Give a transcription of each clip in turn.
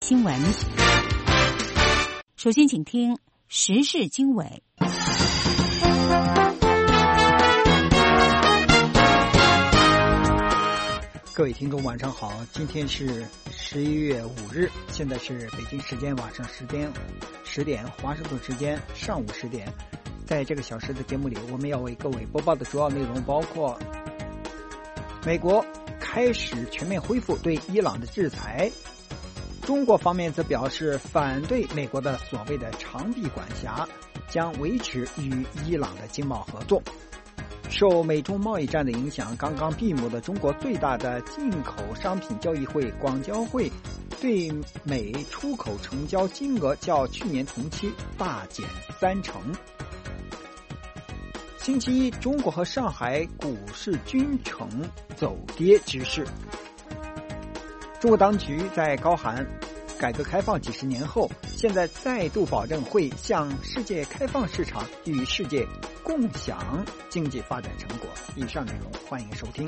新闻。首先请听时事经纬。 各位听众晚上好，今天是11月5日，现在是北京时间晚上10点，华盛顿时间上午10点。在这个小时的节目里，我们要为各位播报的主要内容包括：美国开始全面恢复对伊朗的制裁，中国方面则表示反对美国的所谓的长臂管辖，将维持与伊朗的经贸合作。受美中贸易战的影响，刚刚闭幕的中国最大的进口商品交易会广交会对美出口成交金额较去年同期大减30%。星期一，中国和上海股市均呈走跌之势。中国当局在高喊改革开放几十年后，现在再度保证会向世界开放市场，与世界共享经济发展成果。以上内容欢迎收听。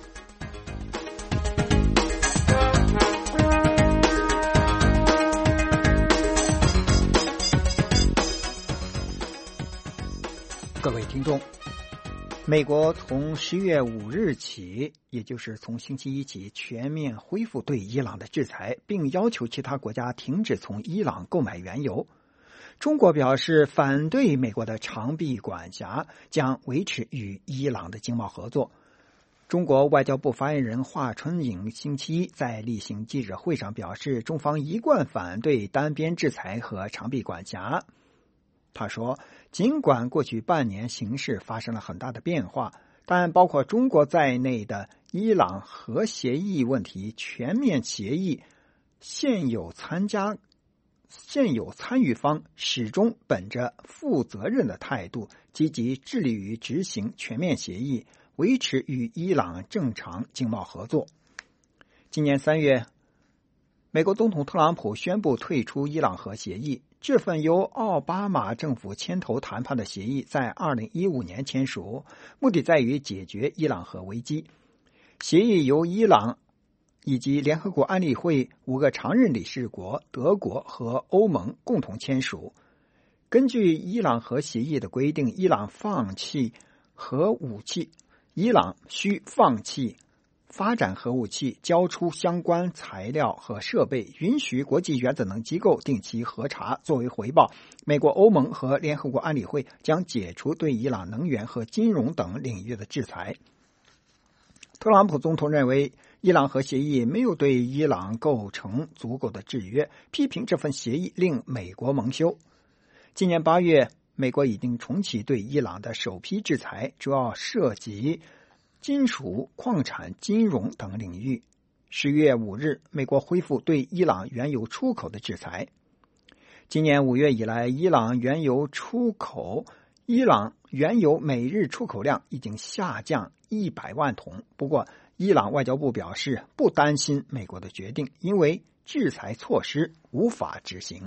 各位听众，美国从10月5日起，也就是从星期一起，全面恢复对伊朗的制裁，并要求其他国家停止从伊朗购买原油。中国表示反对美国的长臂管辖，将维持与伊朗的经贸合作。中国外交部发言人华春莹星期一在例行记者会上表示，中方一贯反对单边制裁和长臂管辖。他说，尽管过去半年形势发生了很大的变化，但包括中国在内的伊朗核协议问题全面协议现有参与方始终本着负责任的态度，积极致力于执行全面协议，维持与伊朗正常经贸合作。今年3月，美国总统特朗普宣布退出伊朗核协议。这份由奥巴马政府牵头谈判的协议在2015年签署，目的在于解决伊朗核危机。协议由伊朗以及联合国安理会5个常任理事国德国和欧盟共同签署。根据伊朗核协议的规定，伊朗需放弃发展核武器，交出相关材料和设备，允许国际原子能机构定期核查。作为回报，美国、欧盟和联合国安理会将解除对伊朗能源和金融等领域的制裁。特朗普总统认为伊朗核协议没有对伊朗构成足够的制约，批评这份协议令美国蒙羞。今年8月，美国已经重启对伊朗的首批制裁，主要涉及金属、矿产、金融等领域。10月5日，美国恢复对伊朗原油出口的制裁。今年5月以来，伊朗原油每日出口量已经下降100万桶。不过，伊朗外交部表示不担心美国的决定，因为制裁措施无法执行。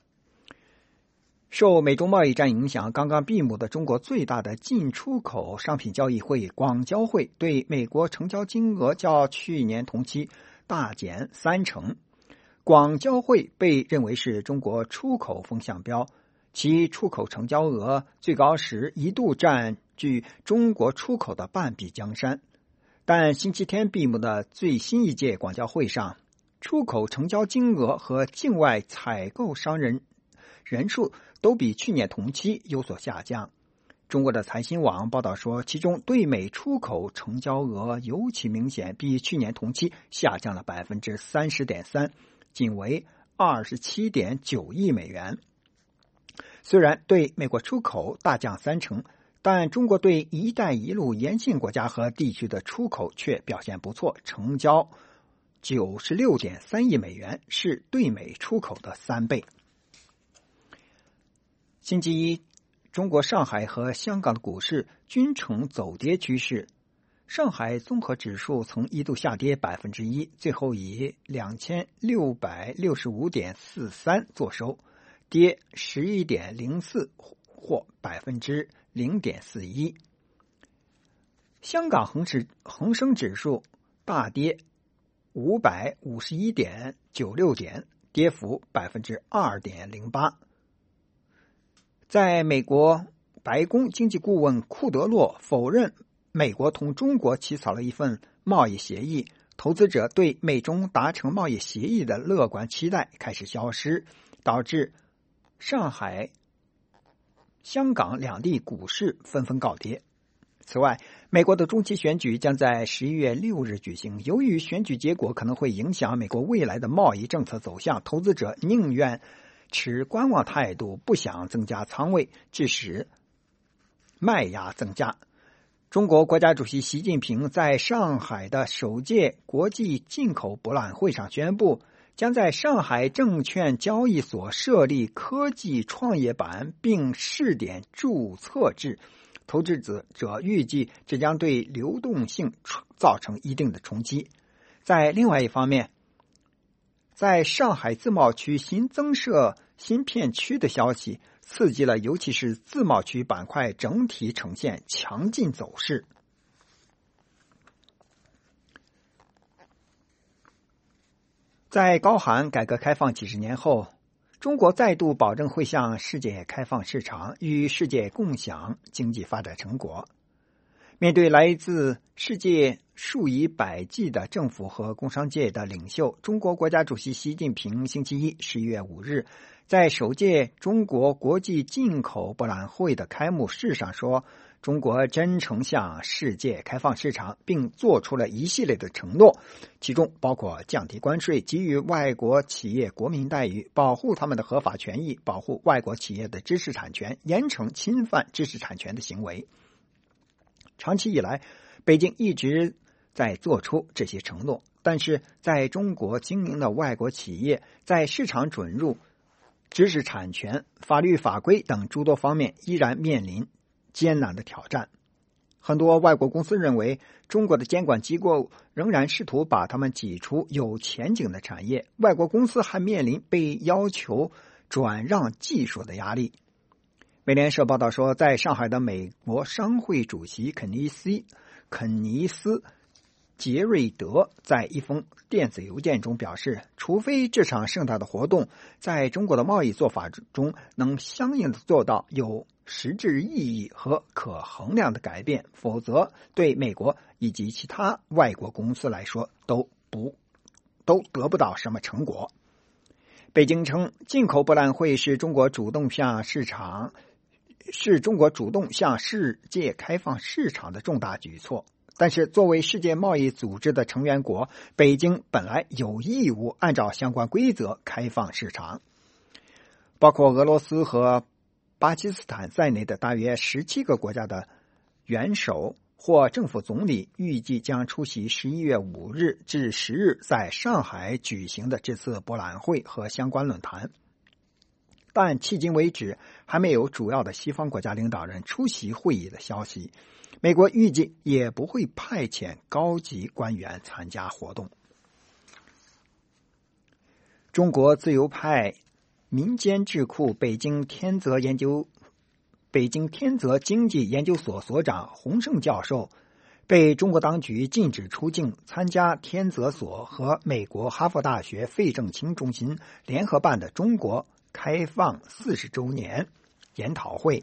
受美中贸易战影响，刚刚闭幕的中国最大的进出口商品交易会广交会对美国成交金额较去年同期大减30%。广交会被认为是中国出口风向标，其出口成交额最高时一度占据中国出口的半壁江山。但星期天闭幕的最新一届广交会上，出口成交金额和境外采购商人数都比去年同期有所下降。中国的财新网报道说，其中对美出口成交额尤其明显，比去年同期下降了 30.3%， 仅为 27.9 亿美元。虽然对美国出口大降30%，但中国对一带一路沿线国家和地区的出口却表现不错，成交 96.3 亿美元，是对美出口的3倍。星期一，中国上海和香港的股市均呈走跌趋势。上海综合指数曾一度下跌 1%， 最后以 2665.43 作收，跌 11.04 或 0.41%。香港恒生指数大跌551.96点， 跌幅 2.08%。在美国白宫经济顾问库德洛否认美国同中国起草了一份贸易协议，投资者对美中达成贸易协议的乐观期待开始消失，导致上海、香港两地股市纷纷告跌。此外，美国的中期选举将在11月6日举行，由于选举结果可能会影响美国未来的贸易政策走向，投资者宁愿持观望态度，不想增加仓位，致使卖压增加。中国国家主席习近平在上海的首届国际进口博览会上宣布，将在上海证券交易所设立科技创业板，并试点注册制。投资者预计这将对流动性造成一定的冲击。在另外一方面，在上海自贸区新增设新片区的消息刺激了尤其是自贸区板块整体呈现强劲走势。在高喊改革开放几十年后，中国再度保证会向世界开放市场，与世界共享经济发展成果。面对来自世界数以百计的政府和工商界的领袖，中国国家主席习近平星期一11月5日在首届中国国际进口博览会的开幕式上说，中国真诚向世界开放市场，并做出了一系列的承诺，其中包括降低关税、给予外国企业国民待遇、保护他们的合法权益、保护外国企业的知识产权、严惩侵犯知识产权的行为。长期以来，北京一直在做出这些承诺，但是在中国经营的外国企业在市场准入、知识产权、法律法规等诸多方面依然面临艰难的挑战。很多外国公司认为，中国的监管机构仍然试图把他们挤出有前景的产业，外国公司还面临被要求转让技术的压力。美联社报道说，在上海的美国商会主席肯尼斯杰瑞德在一封电子邮件中表示，除非这场盛大的活动在中国的贸易做法中能相应的做到有实质意义和可衡量的改变，否则对美国以及其他外国公司来说都得不到什么成果。北京称，进口博览会是中国主动向世界开放市场的重大举措。但是作为世界贸易组织的成员国，北京本来有义务按照相关规则开放市场。包括俄罗斯和巴基斯坦在内的大约17个国家的元首或政府总理预计将出席11月5日至10日在上海举行的这次博览会和相关论坛。但迄今为止还没有主要的西方国家领导人出席会议的消息。美国预计也不会派遣高级官员参加活动。中国自由派民间智库北京天泽经济研究所所长洪胜教授被中国当局禁止出境参加天泽所和美国哈佛大学费正清中心联合办的中国开放40周年研讨会。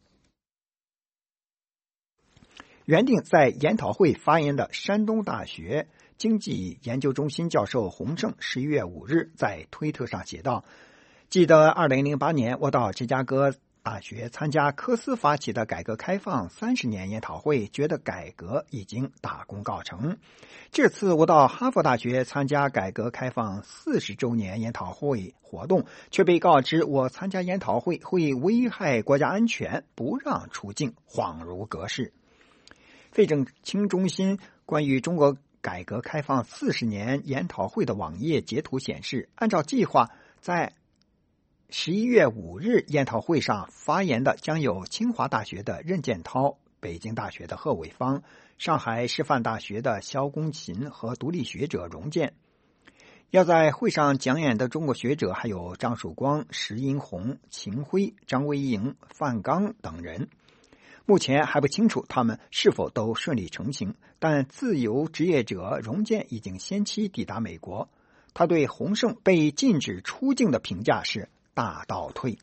原定在研讨会发言的山东大学经济研究中心教授洪胜11月5日在推特上写道，记得2008年我到芝加哥大学参加科斯发起的改革开放30年研讨会，觉得改革已经大功告成。这次我到哈佛大学参加改革开放40周年研讨会活动，却被告知我参加研讨会会危害国家安全，不让出境，恍如隔世。费正清中心关于中国改革开放40年研讨会的网页截图显示，按照计划，在11月5日研讨会上发言的将有清华大学的任建涛、北京大学的贺伟方、上海师范大学的肖功勤和独立学者荣建。要在会上讲演的中国学者还有张曙光、石英红、秦晖、张维迎、范刚等人。目前还不清楚他们是否都顺利成行，但自由职业者荣建已经先期抵达美国。 他对洪胜被禁止出境的评价是大倒退。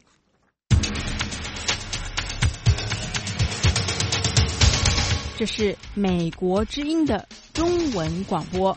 这是美国之音的中文广播。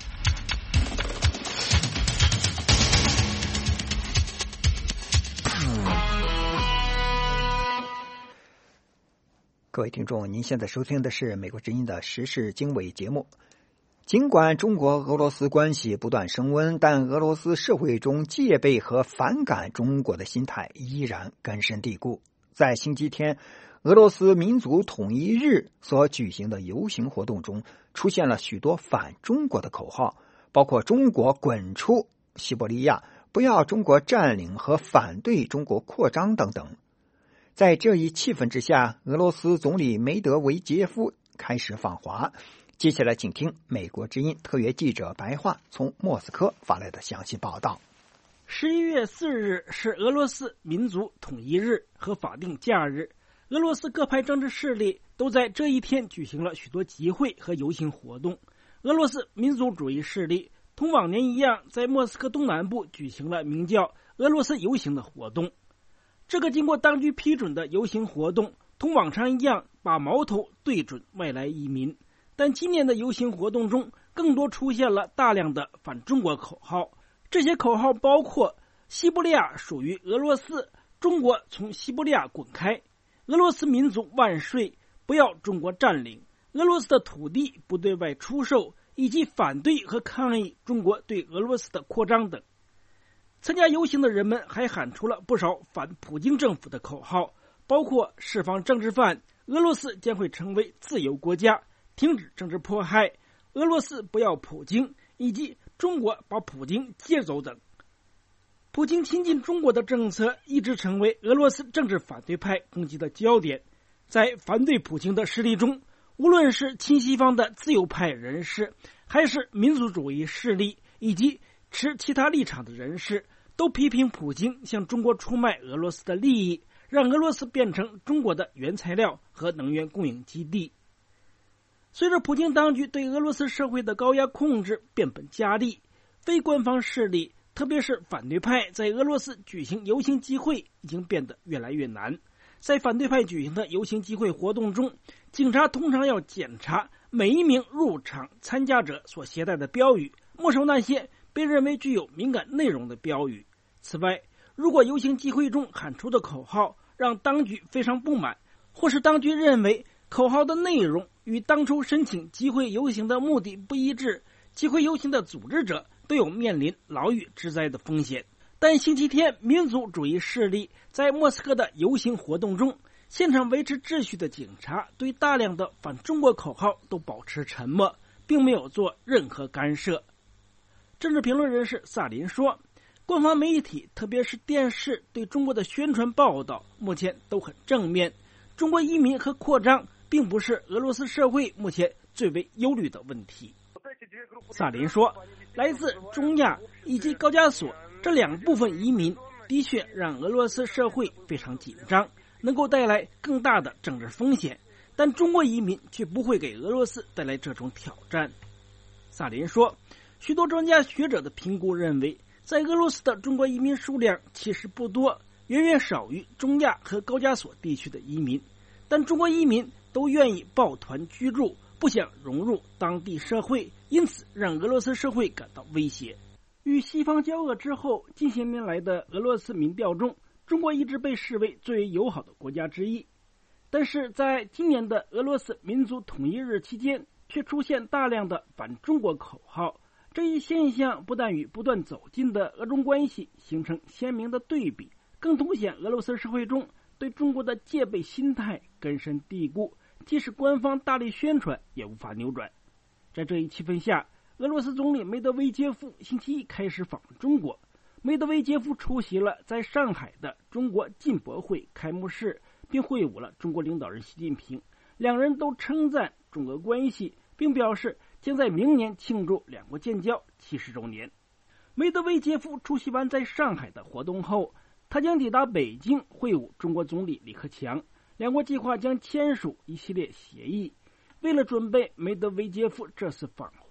各位听众，您现在收听的是美国之音的时事经纬节目。尽管中国俄罗斯关系不断升温，但俄罗斯社会中戒备和反感中国的心态依然根深蒂固。在星期天俄罗斯民族统一日所举行的游行活动中，出现了许多反中国的口号，包括中国滚出西伯利亚、不要中国占领和反对中国扩张等等。在这一气氛之下，俄罗斯总理梅德韦杰夫开始访华。接下来请听美国之音特约记者白桦从莫斯科发来的详细报道。 11月4日是俄罗斯民族统一日和法定假日，俄罗斯各派政治势力都在这一天举行了许多集会和游行活动。俄罗斯民族主义势力同往年一样，在莫斯科东南部举行了名叫俄罗斯游行的活动。这个经过当局批准的游行活动同往常一样，把矛头对准外来移民，但今年的游行活动中更多出现了大量的反中国口号。这些口号包括西伯利亚属于俄罗斯，中国从西伯利亚滚开，俄罗斯民族万岁，不要中国占领，俄罗斯的土地不对外出售，以及反对和抗议中国对俄罗斯的扩张等。参加游行的人们还喊出了不少反普京政府的口号，包括释放政治犯，俄罗斯将会成为自由国家，停止政治迫害，俄罗斯不要普京，以及中国把普京接走等。普京亲近中国的政策一直成为俄罗斯政治反对派攻击的焦点。在反对普京的势力中，无论是亲西方的自由派人士，还是民族主义势力以及持其他立场的人士，都批评普京向中国出卖俄罗斯的利益，让俄罗斯变成中国的原材料和能源供应基地。随着普京当局对俄罗斯社会的高压控制变本加厉，非官方势力特别是反对派在俄罗斯举行游行集会已经变得越来越难。在反对派举行的游行集会活动中，警察通常要检查每一名入场参加者所携带的标语，没收那些被认为具有敏感内容的标语。此外，如果游行集会中喊出的口号让当局非常不满，或是当局认为口号的内容与当初申请集会游行的目的不一致，集会游行的组织者都有面临牢狱之灾的风险。但星期天，民族主义势力在莫斯科的游行活动中，现场维持秩序的警察对大量的反中国口号都保持沉默，并没有做任何干涉。政治评论人士萨林说，官方媒体特别是电视对中国的宣传报道目前都很正面，中国移民和扩张并不是俄罗斯社会目前最为忧虑的问题。萨林说，来自中亚以及高加索这两部分移民的确让俄罗斯社会非常紧张，能够带来更大的政治风险，但中国移民却不会给俄罗斯带来这种挑战。萨林说，许多专家学者的评估认为，在俄罗斯的中国移民数量其实不多，远远少于中亚和高加索地区的移民，但中国移民都愿意抱团居住，不想融入当地社会，因此让俄罗斯社会感到威胁。与西方交恶之后，近些年来的俄罗斯民调中，中国一直被视为最为友好的国家之一。但是在今年的俄罗斯民族统一日期间，却出现大量的反中国口号。这一现象不但与不断走近的俄中关系形成鲜明的对比，更凸显俄罗斯社会中对中国的戒备心态根深蒂固，即使官方大力宣传也无法扭转。在这一气氛下，俄罗斯总理梅德韦杰夫星期一开始访问中国。梅德韦杰夫出席了在上海的中国进博会开幕式，并会晤了中国领导人习近平。两人都称赞中俄关系，并表示将在明年庆祝两国建交70周年。梅德韦杰夫出席完在上海的活动后，他将抵达北京会晤中国总理李克强，两国计划将签署一系列协议。为了准备梅德韦杰夫这次访华，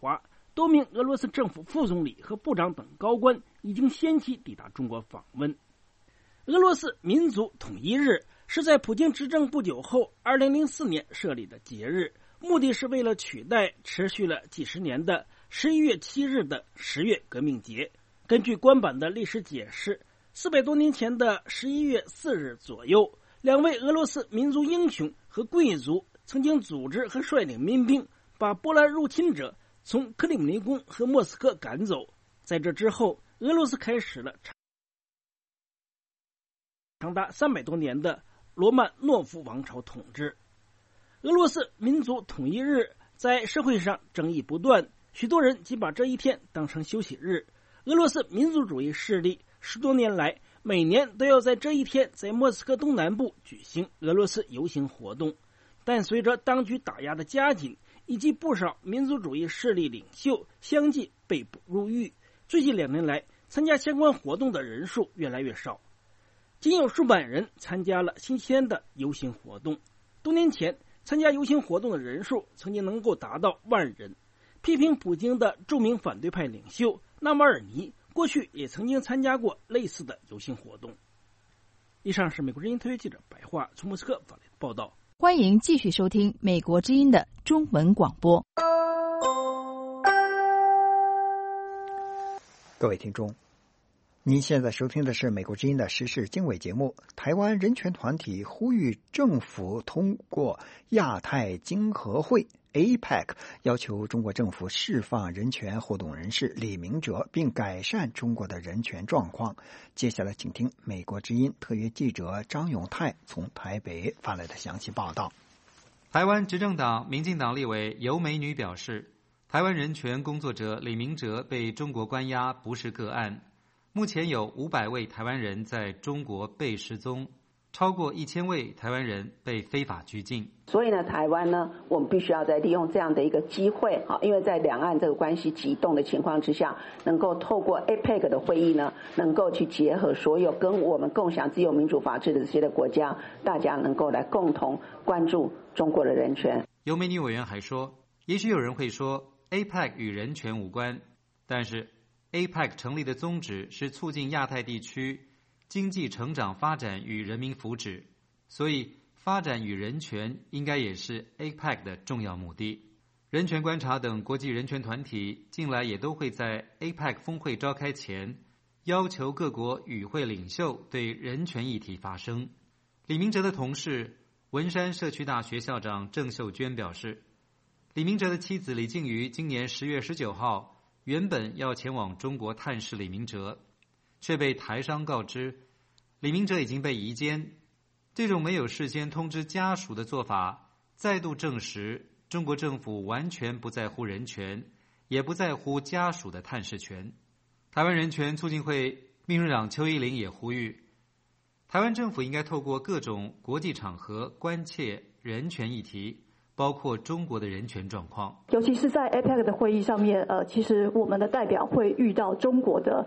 多名俄罗斯政府副总理和部长等高官已经先期抵达中国访问。俄罗斯民族统一日是在普京执政不久后2004年设立的节日，目的是为了取代持续了几十年的11月7日的10月革命节。根据官版的历史解释，400多年前的11月4日左右，两位俄罗斯民族英雄和贵族曾经组织和率领民兵把波兰入侵者从克里姆林宫和莫斯科赶走。在这之后，俄罗斯开始了长达300多年的罗曼诺夫王朝统治。俄罗斯民族统一日在社会上争议不断，许多人即把这一天当成休息日。俄罗斯民族主义势力10多年来每年都要在这一天在莫斯科东南部举行俄罗斯游行活动，但随着当局打压的加紧，以及不少民族主义势力领袖相继被捕入狱，最近2年来参加相关活动的人数越来越少，仅有数百人参加了星期天的游行活动。多年前参加游行活动的人数曾经能够达到10000人。批评普京的著名反对派领袖纳瓦尔尼过去也曾经参加过类似的游行活动。以上是美国之音特约记者白桦从莫斯科发来的报道。 欢迎继续收听美国之音的中文广播。 各位听众，您现在收听的是美国之音的时事经纬节目。台湾人权团体呼吁政府通过亚太经合会 APEC 要求中国政府释放人权活动人士李明哲，并改善中国的人权状况。接下来请听美国之音特约记者张永泰从台北发来的详细报道。 台湾执政党民进党立委尤美女表示，台湾人权工作者李明哲被中国关押不是个案，目前有500位台湾人在中国被失踪，超过1000位台湾人被非法拘禁。 所以呢，台湾呢，我们必须要再利用这样的一个机会，因为在两岸这个关系急动的情况之下，能够透过 APEC 的会议呢，能够去结合所有跟我们共享自由民主法治的这些的国家，大家能够来共同关注中国的人权。 尤美女委员还说，也许有人会说 APEC 与人权无关，但是 APEC 成立的宗旨是促进亚太地区经济成长发展与人民福祉，所以发展与人权应该也是 APEC 的重要目的。人权观察等国际人权团体近来也都会在 APEC 峰会召开前要求各国与会领袖对人权议题发声。李明哲的同事文山社区大学校长郑秀娟表示，李明哲的妻子李静瑜今年10月19号原本要前往中国探视李明哲，却被台商告知李明哲已经被移监。这种没有事先通知家属的做法，再度证实中国政府完全不在乎人权，也不在乎家属的探视权。台湾人权促进会秘书长邱依麟也呼吁，台湾政府应该透过各种国际场合关切人权议题，包括中国的人权状况， 尤其是在 APEC 的会议上面，其实我们的代表会遇到中国的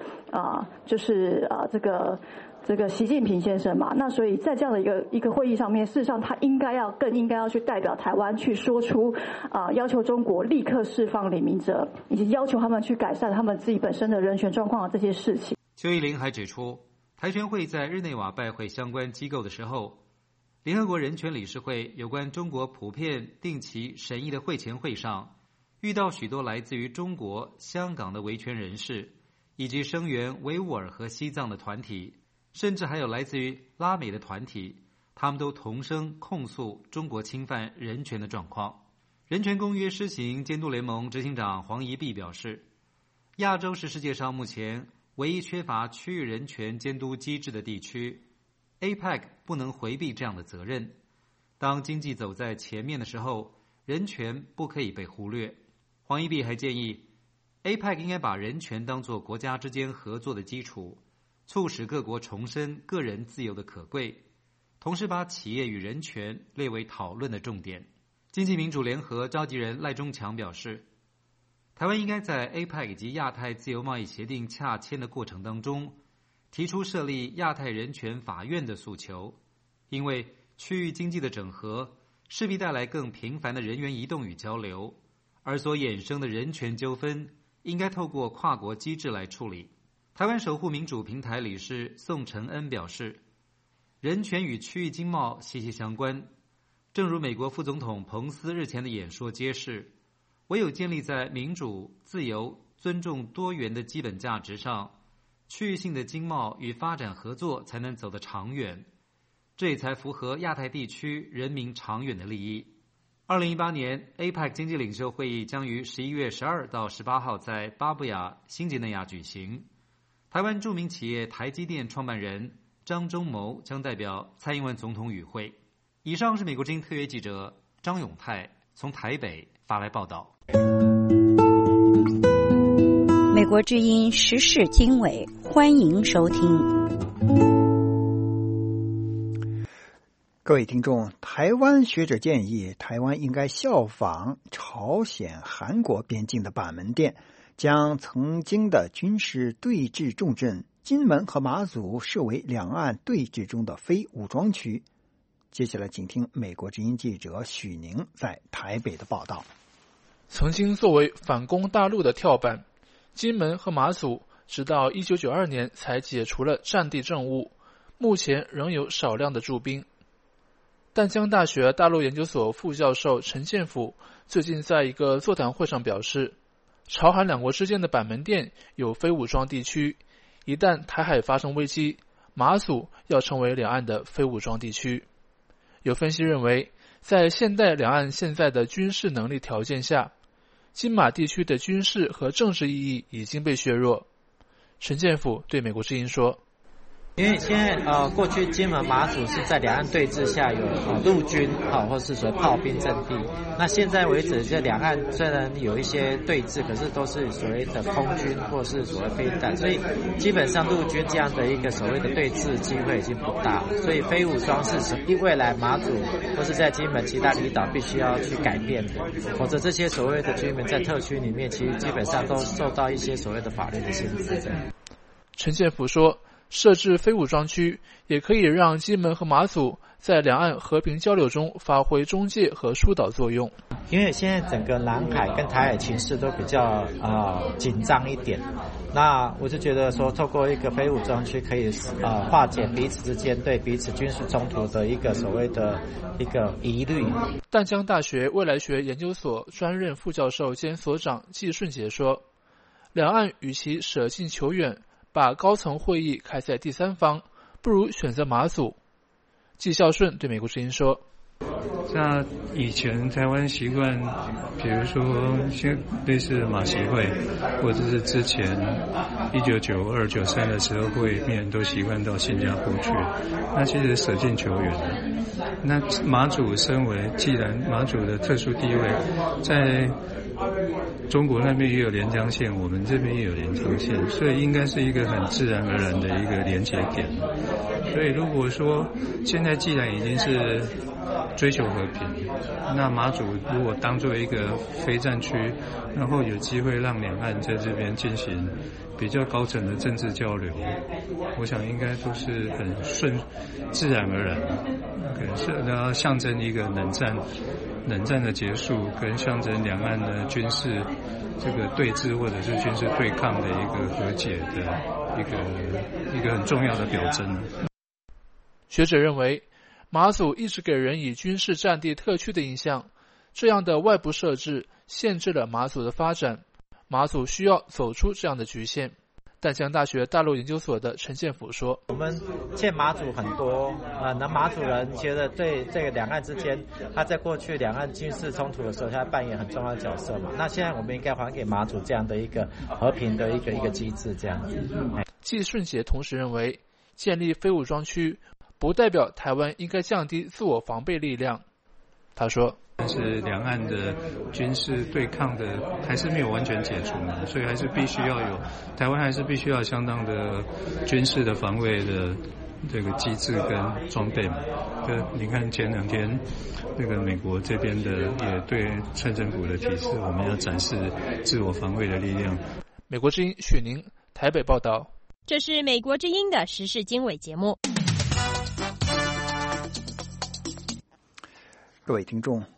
这个习近平先生嘛，那所以在这样的一个会议上面，事实上他更应该要去代表台湾去说出要求中国立刻释放李明哲，以及要求他们去改善他们自己本身的人权状况的这些事情。 邱依麟还指出，台全会在日内瓦拜会相关机构的时候，联合国人权理事会有关中国普遍定期审议的会前会上，遇到许多来自于中国、香港的维权人士，以及声援维吾尔和西藏的团体，甚至还有来自于拉美的团体，他们都同声控诉中国侵犯人权的状况。人权公约施行监督联盟执行长黄宜璧表示，亚洲是世界上目前唯一缺乏区域人权监督机制的地区， APEC 不能回避这样的责任。当经济走在前面的时候，人权不可以被忽略。黄宜璧还建议 APEC 应该把人权当作国家之间合作的基础，促使各国重申个人自由的可贵，同时把企业与人权列为讨论的重点。经济民主联合召集人赖中强表示，台湾应该在 APEC 以及亚太自由贸易协定洽签的过程当中，提出设立亚太人权法院的诉求，因为区域经济的整合势必带来更频繁的人员移动与交流， 而所衍生的人权纠纷应该透过跨国机制来处理。台湾守护民主平台理事宋承恩表示，人权与区域经贸息息相关，正如美国副总统彭斯日前的演说揭示，唯有建立在民主、自由、尊重多元的基本价值上，区域性的经贸与发展合作才能走得长远，这也才符合亚太地区人民长远的利益。2018年 APEC 经济领袖会议将于11月12到18号在巴布亚新几内亚举行。台湾著名企业台积电创办人张忠谋将代表蔡英文总统与会。以上是美国之音特约记者张永泰从台北发来报道。 美国之音时事经纬，欢迎收听。 各位听众，台湾学者建议台湾应该效仿朝鲜、韩国边境的板门店，将曾经的军事对峙重镇金门和马祖设为两岸对峙中的非武装区。接下来请听美国之音记者许宁在台北的报道。 曾经作为反攻大陆的跳板，金门和马祖直到1992年才解除了战地政务，目前仍有少量的驻兵。淡江大学大陆研究所副教授陈建甫最近在一个座谈会上表示，朝韩两国之间的板门店有非武装地区，一旦台海发生危机，马祖要成为两岸的非武装地区。有分析认为，在现代两岸现在的军事能力条件下，金马地区的军事和政治意义已经被削弱。陈建甫对美国之音说， 因为现在过去金门马祖是在两岸对峙下有陆军或是所谓炮兵阵地，那现在为止这两岸虽然有一些对峙，可是都是所谓的空军或是所谓飞弹，所以基本上陆军这样的一个所谓的对峙机会已经不大，所以非武装是未来马祖或是在金门其他离岛必须要去改变的，否则这些所谓的居民在特区里面其实基本上都受到一些所谓的法律的限制。 陈建甫说，设置非武装区也可以让金门和马祖在两岸和平交流中发挥中介和疏导作用。 因为现在整个南海跟台海情势都比较紧张一点，那我就觉得说透过一个非武装区可以化解彼此之间对彼此军事冲突的一个所谓的一个疑虑。 淡江大学未来学研究所专任副教授兼所长季顺杰说，两岸与其舍近求远，把高层会议开在第三方，不如选择马祖。季孝顺对美国之音说， 那以前台湾习惯，比如说像类似马习会，或者是之前1992、93的时候会面都习惯到新加坡去，那其实舍近求远了。那马祖身为既然马祖的特殊地位，在中国那边也有连江县，我们这边也有连江县，所以应该是一个很自然而然的一个连结点。所以如果说现在既然已经是追求和平，那马祖如果当作一个非战区，然后有机会让两岸在这边进行比较高层的政治交流，我想应该都是很自然而然，然后象征一个冷战的结束，跟象征两岸的军事这个对峙或者是军事对抗的一个和解的一个很重要的表征。 学者认为，马祖一直给人以军事战地特区的印象，这样的外部设置限制了马祖的发展，马祖需要走出这样的局限。淡江大学大陆研究所的陈建甫说， 我们欠马祖很多那马祖人觉得对这个两岸之间，他在过去两岸军事冲突的时候，他扮演很重要的角色嘛。那现在我们应该还给马祖这样的一个和平的一个机制，这样子。 季顺杰同时认为，建立非武装区不代表台湾应该降低自我防备力量。他说， 但是两岸的军事对抗的还是没有完全解除嘛，所以还是必须要有台湾还是必须要相当的军事的防卫的这个机制跟装备嘛。你看前两天那个美国这边的也对蔡政府的提示，我们要展示自我防卫的力量。 美国之音许宁台北报道。 这是美国之音的时事经纬节目。 各位听众，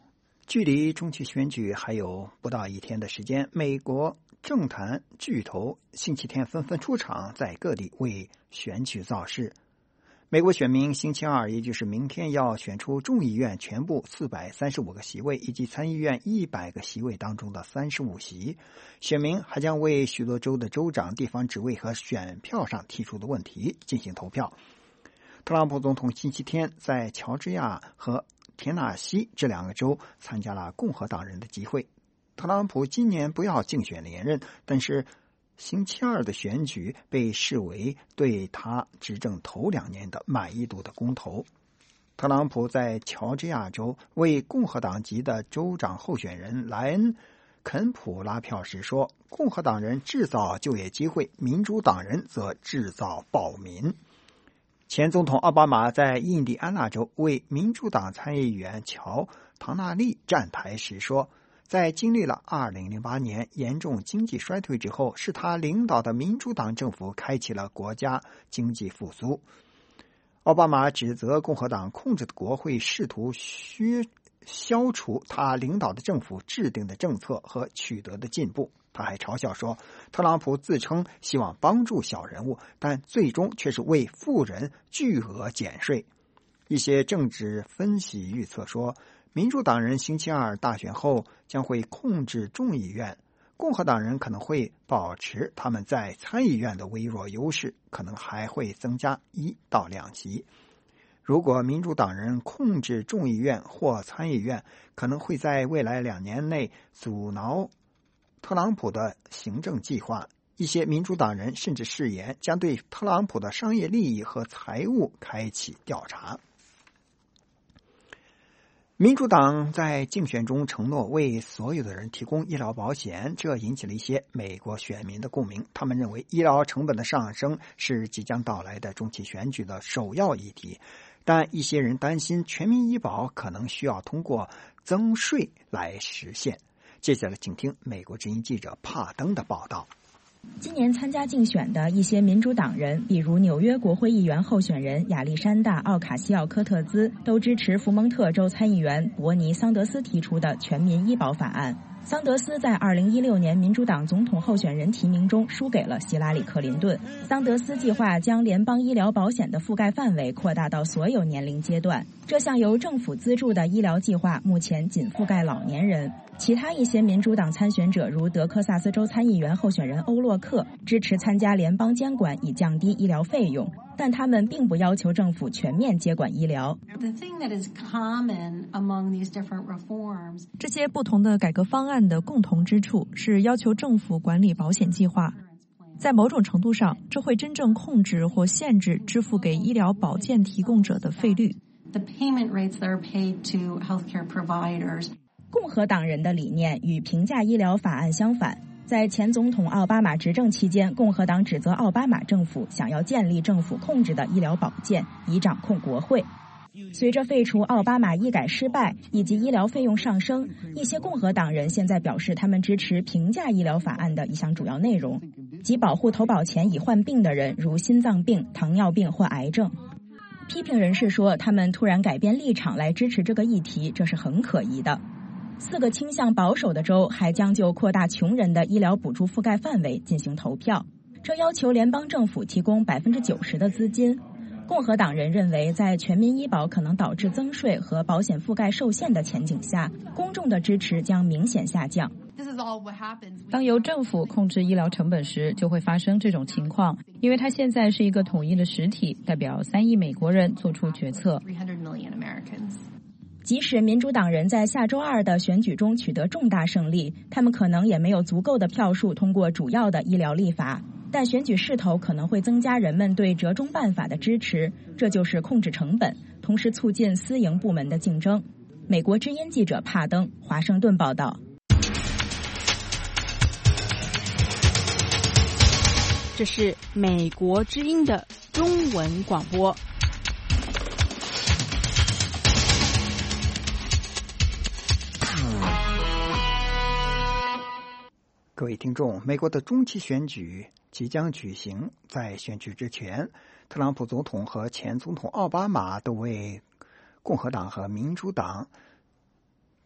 距离中期选举还有不到一天的时间，美国政坛巨头星期天纷纷出场，在各地为选举造势。美国选民星期二，也就是明天，要选出众议院全部435个席位以及参议院100个席位当中的35席。选民还将为许多州的州长、地方职位和选票上提出的问题进行投票。特朗普总统星期天在乔治亚和田纳西这2个州参加了共和党人的集会。特朗普今年不要竞选连任，但是星期二的选举被视为对他执政头2年的满意度的公投。特朗普在乔治亚州为共和党籍的州长候选人莱恩·肯普拉票时说，共和党人制造就业机会，民主党人则制造暴民。前总统奥巴马在印第安纳州为民主党参议员乔·唐纳利站台时说，在经历了2008年严重经济衰退之后，是他领导的民主党政府开启了国家经济复苏。奥巴马指责共和党控制的国会试图消除他领导的政府制定的政策和取得的进步。他还嘲笑说，特朗普自称希望帮助小人物，但最终却是为富人巨额减税。一些政治分析预测说，民主党人星期二大选后将会控制众议院，共和党人可能会保持他们在参议院的微弱优势，可能还会增加1到2席。如果民主党人控制众议院或参议院，可能会在未来2年内阻挠特朗普的行政计划。一些民主党人甚至誓言将对特朗普的商业利益和财务开启调查。民主党在竞选中承诺为所有的人提供医疗保险，这引起了一些美国选民的共鸣。他们认为医疗成本的上升是即将到来的中期选举的首要议题，但一些人担心全民医保可能需要通过增税来实现。接下来请听美国之音记者帕登的报道。 今年参加竞选的一些民主党人，比如纽约国会议员候选人亚历山大·奥卡西奥科特兹，都支持福蒙特州参议员伯尼·桑德斯提出的全民医保法案。桑德斯在2016年民主党总统候选人提名中输给了希拉里·克林顿。桑德斯计划将联邦医疗保险的覆盖范围扩大到所有年龄阶段。这项由政府资助的医疗计划目前仅覆盖老年人。其他一些民主党参选者，如德克萨斯州参议员候选人欧洛克，支持参加联邦监管以降低医疗费用，但他们并不要求政府全面接管医疗。 这些不同的改革方案的共同之处是要求政府管理保险计划。在某种程度上，这会真正控制或限制支付给医疗保健提供者的费率。 共和党人的理念与平价医疗法案相反。在前总统奥巴马执政期间，共和党指责奥巴马政府想要建立政府控制的医疗保健，以掌控国会。随着废除奥巴马医改失败以及医疗费用上升，一些共和党人现在表示他们支持平价医疗法案的一项主要内容，即保护投保前已患病的人，如心脏病、糖尿病或癌症。批评人士说，他们突然改变立场来支持这个议题，这是很可疑的。4个倾向保守的州还将就扩大穷人的医疗补助覆盖范围进行投票，这要求联邦政府提供90%的资金。共和党人认为，在全民医保可能导致增税和保险覆盖受限的前景下，公众的支持将明显下降。 当由政府控制医疗成本时，就会发生这种情况，因为它现在是一个统一的实体，代表3亿美国人做出决策。 即使民主党人在下周2的选举中取得重大胜利，他们可能也没有足够的票数通过主要的医疗立法，但选举势头可能会增加人们对折中办法的支持，这就是控制成本，同时促进私营部门的竞争。美国之音记者帕登，华盛顿报道。 这是美国之音的中文广播。 各位听众，美国的中期选举即将举行。在选举之前，特朗普总统和前总统奥巴马都为共和党和民主党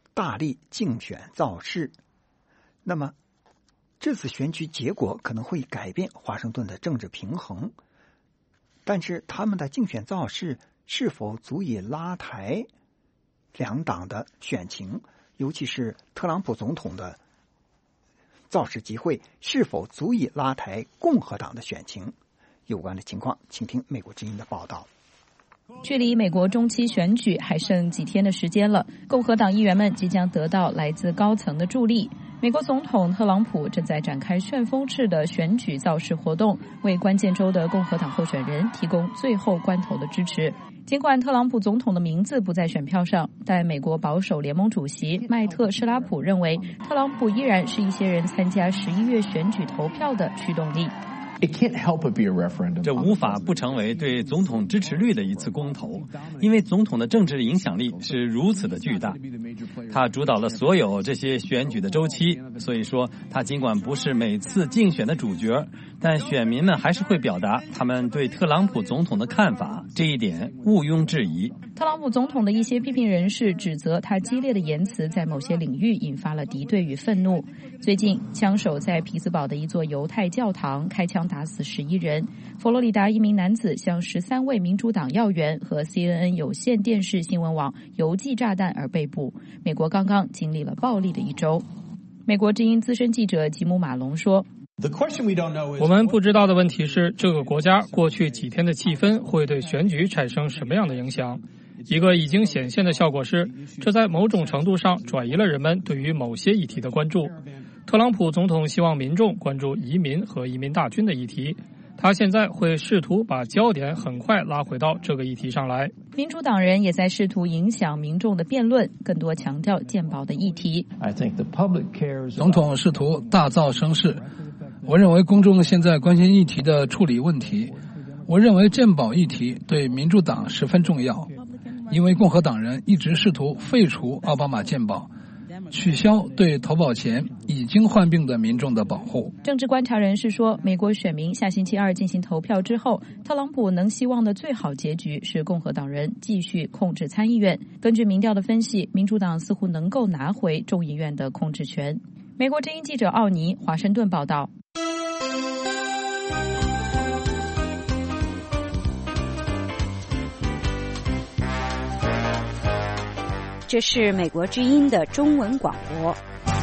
大力竞选造势。那么这次选举结果可能会改变华盛顿的政治平衡，但是他们的竞选造势是否足以拉抬两党的选情，尤其是特朗普总统的造势集会是否足以拉抬共和党的选情，有关的情况请听美国之音的报道。 距离美国中期选举还剩几天的时间了，共和党议员们即将得到来自高层的助力。美国总统特朗普正在展开旋风式的选举造势活动，为关键州的共和党候选人提供最后关头的支持。尽管特朗普总统的名字不在选票上，但美国保守联盟主席麦特施拉普认为，特朗普依然是一些人参加11月选举投票的驱动力。 这无法不成为对总统支持率的一次公投，因为总统的政治影响力是如此的巨大，他主导了所有这些选举的周期，所以说他尽管不是每次竞选的主角，但选民们还是会表达他们对特朗普总统的看法，这一点毋庸置疑。 特朗普总统的一些批评人士指责他激烈的言辞在某些领域引发了敌对与愤怒。最近，枪手在匹兹堡的一座犹太教堂开枪打死11人。佛罗里达一名男子向13位民主党要员和 CNN 有线电视新闻网邮寄炸弹而被捕。美国刚刚经历了暴力的一周。美国之音资深记者吉姆·马龙说， 我们不知道的问题是，这个国家过去几天的气氛会对选举产生什么样的影响。一个已经显现的效果是，这在某种程度上转移了人们对于某些议题的关注。特朗普总统希望民众关注移民和移民大军的议题，他现在会试图把焦点很快拉回到这个议题上来。 民主党人也在试图影响民众的辩论，更多强调健保的议题。 总统试图大造声势，我认为公众现在关心议题的处理问题。我认为健保议题对民主党十分重要，因为共和党人一直试图废除奥巴马健保，取消对投保前已经患病的民众的保护。 政治观察人士说，美国选民下星期二进行投票之后，特朗普能希望的最好结局是共和党人继续控制参议院。根据民调的分析，民主党似乎能够拿回众议院的控制权。美国之音记者奥尼，华盛顿报道。 这是美国之音的中文广播。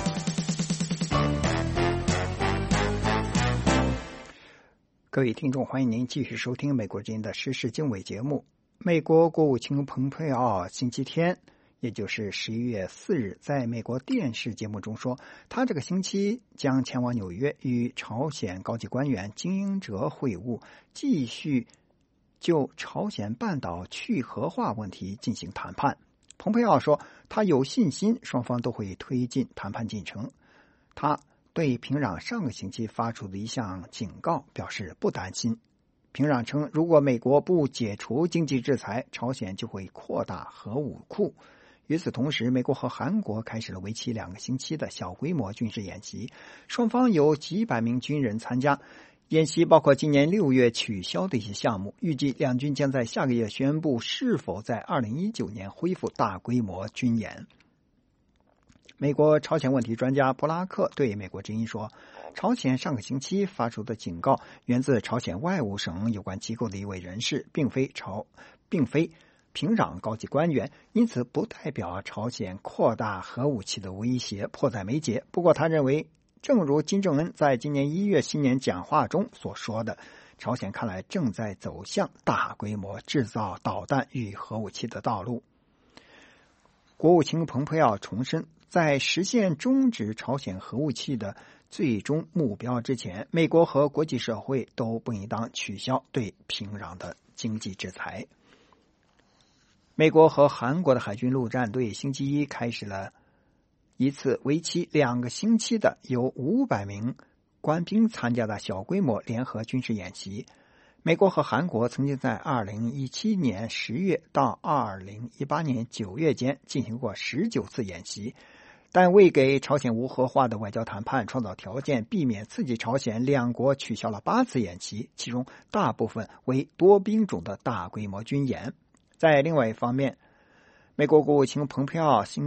各位听众，欢迎您继续收听美国之音的时事经纬节目。美国国务卿蓬佩奥星期天，也就是11月4日，在美国电视节目中说，他这个星期将前往纽约与朝鲜高级官员金英哲会晤，继续就朝鲜半岛去核化问题进行谈判。蓬佩奥说，他有信心双方都会推进谈判进程。他对平壤上个星期发出的一项警告表示不担心。平壤称，如果美国不解除经济制裁，朝鲜就会扩大核武库。与此同时，美国和韩国开始了为期2个星期的小规模军事演习，双方有几百名军人参加。演习包括今年6月取消的一些项目，预计两军将在下个月宣布是否在2019年恢复大规模军演。美国朝鲜问题专家布拉克对美国之音说，朝鲜上个星期发出的警告源自朝鲜外务省有关机构的一位人士，并非平壤高级官员，因此不代表朝鲜扩大核武器的威胁迫在眉睫。不过他认为，正如金正恩在今年1月新年讲话中所说的，朝鲜看来正在走向大规模制造导弹与核武器的道路。国务卿蓬佩奥重申，在实现终止朝鲜核武器的最终目标之前，美国和国际社会都不应当取消对平壤的经济制裁。美国和韩国的海军陆战队星期一开始了一次为期2个星期的由500名官兵参加的小规模联合军事演习。美国和韩国曾经在2017年10月到2018年9月间进行过19次演习，但为给朝鲜无核化的外交谈判创造条件，避免刺激朝鲜，两国取消了8次演习，其中大部分为多兵种的大规模军演。在另外一方面，美国国务卿蓬佩奥星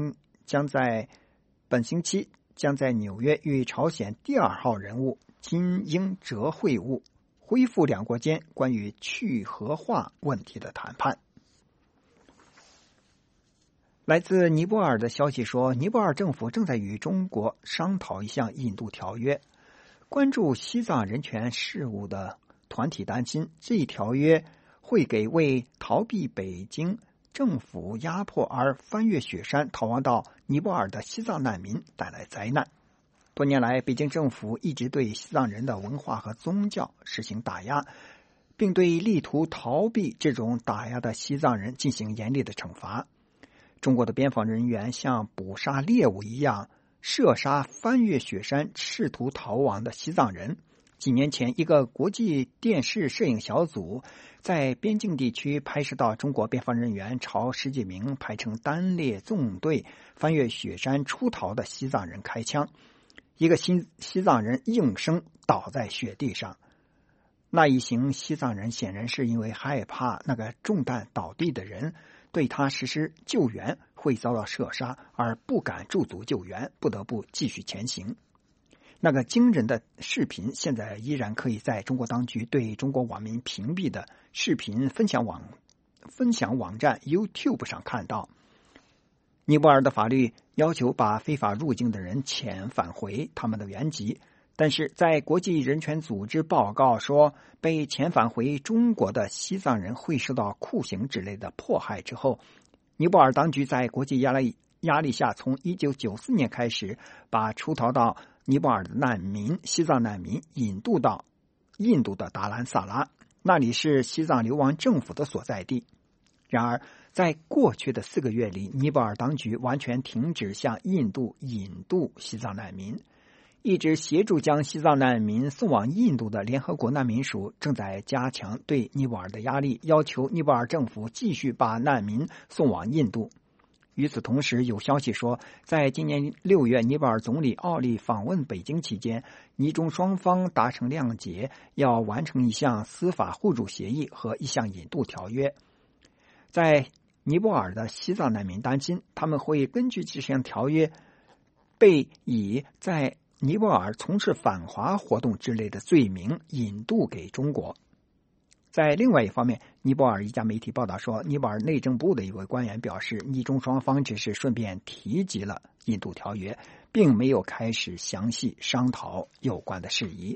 本星期将在纽约与朝鲜第2号人物金英哲会晤，恢复两国间关于去核化问题的谈判。来自尼泊尔的消息说，尼泊尔政府正在与中国商讨一项印度条约。关注西藏人权事务的团体担心，这一条约会给为逃避北京政府压迫而翻越雪山逃亡到尼泊尔的西藏难民带来灾难。多年来，北京政府一直对西藏人的文化和宗教实行打压，并对力图逃避这种打压的西藏人进行严厉的惩罚。中国的边防人员像捕杀猎物一样射杀翻越雪山试图逃亡的西藏人。几年前，一个国际电视摄影小组在边境地区拍摄到中国边防人员朝10几名排成单列纵队翻越雪山出逃的西藏人开枪，一个西藏人应声倒在雪地上。那一行西藏人显然是因为害怕那个中弹倒地的人对他实施救援会遭到射杀，而不敢驻足救援，不得不继续前行。那个惊人的视频现在依然可以在中国当局对中国网民屏蔽的视频分享网站 YouTube 上看到。尼泊尔的法律要求把非法入境的人遣返回他们的原籍，但是在国际人权组织报告说被遣返回中国的西藏人会受到酷刑之类的迫害之后，尼泊尔当局在国际压力下，从1994年开始把出逃到尼泊尔的西藏难民引渡到印度的达兰萨拉，那里是西藏流亡政府的所在地。然而在过去的4个月里，尼泊尔当局完全停止向印度引渡西藏难民。一直协助将西藏难民送往印度的联合国难民署正在加强对尼泊尔的压力，要求尼泊尔政府继续把难民送往印度。与此同时，有消息说，在今年6月尼泊尔总理奥利访问北京期间，尼中双方达成谅解，要完成一项司法互助协议和一项引渡条约。在尼泊尔的西藏难民担心，他们会根据这项条约被以在尼泊尔从事反华活动之类的罪名引渡给中国。在另外一方面，尼泊尔一家媒体报道说，尼泊尔内政部的一位官员表示，尼中双方只是顺便提及了印度条约，并没有开始详细商讨有关的事宜。